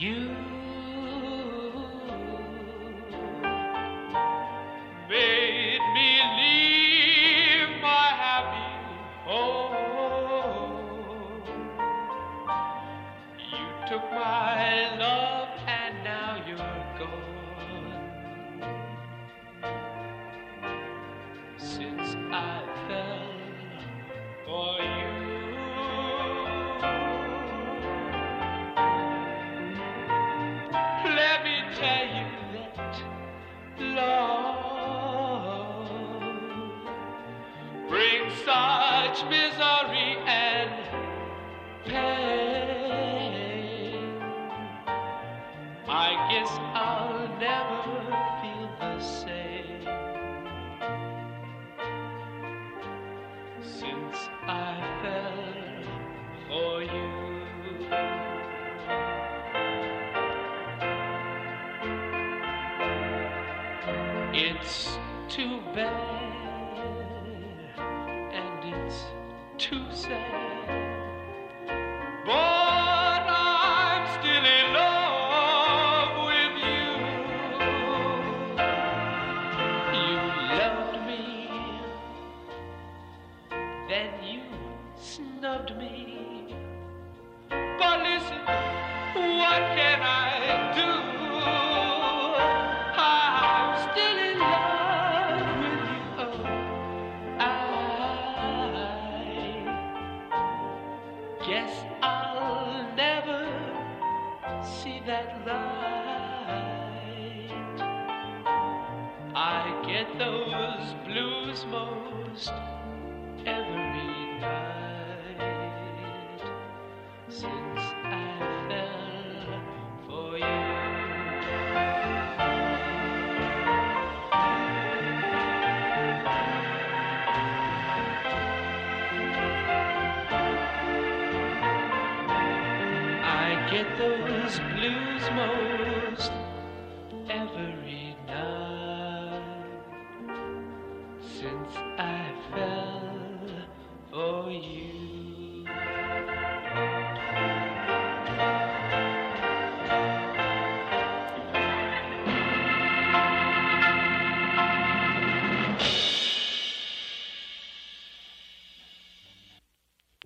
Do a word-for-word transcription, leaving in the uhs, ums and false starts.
You made me leave my happy home. You took my love and now you're gone. Since I fell for you, let me tell you that love brings such misery and pain. I guess I'll never feel the same since I fell for you. It's too bad and it's too sad, but I'm still in love with you. You loved me, then you snubbed me. But listen, what can I do? I'm still in love with you. Oh, I guess I'll never see that light. I get those blues most every night since I fell for you. I get those blues most every night since I